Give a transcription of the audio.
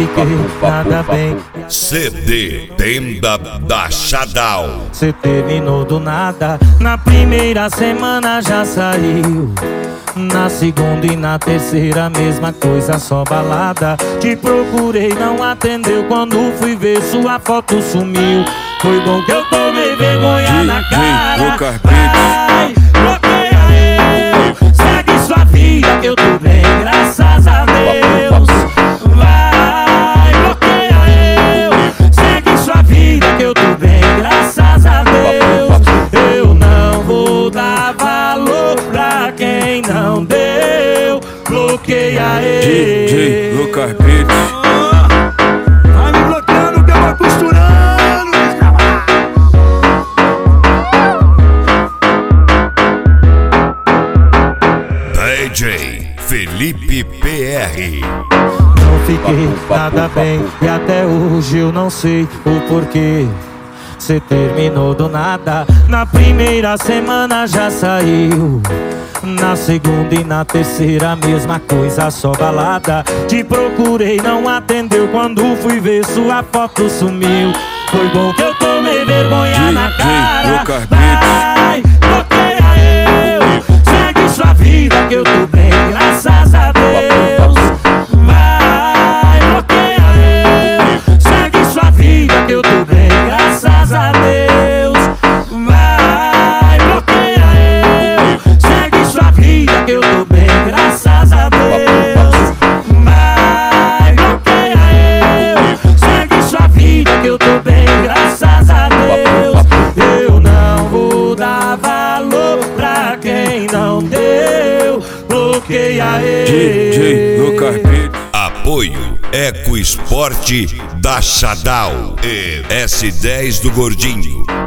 fiquei nada bem. CD Tenda da Xadal. Cê terminou do nada, na primeira semana já saiu. Na segunda e na terceira, mesma coisa, só balada. Te procurei, não atendeu, quando fui ver sua foto sumiu. Foi bom que eu tomei vergonha na cara. Vai, bloqueia eu, segue sua vida que eu tô bem, graças a Deus. Vai, bloqueia eu, segue sua vida que eu tô bem, graças a Deus. Eu não vou dar valor pra quem não deu. Bloqueia eu. DJ Lucas Beats. Vai me bloqueando que eu vou costurando. DJ Felipe PR. Não fiquei nada bem e até hoje eu não sei o porquê. Cê terminou do nada, na primeira semana já saiu. Na segunda e na terceira, mesma coisa, só balada. Te procurei, não atendeu, quando fui ver sua foto sumiu. Foi bom que eu tomei vergonha na cara. Vai, bloqueia eu, segue sua vida que eu tô bem, graças a Deus. Vai, bloqueia eu, segue sua vida que eu tô bem, graças a Deus. Vai, bloqueia eu, segue sua vida que eu tô bem, graças a Deus. Vai, bloqueia eu, segue sua vida que eu tô bem, graças a Deus. Eu não vou dar valor pra quem não deu. Bloqueia eu. DJ Lucas Beats. Apoio Eco Esporte da Xadal e S10 do Gordinho.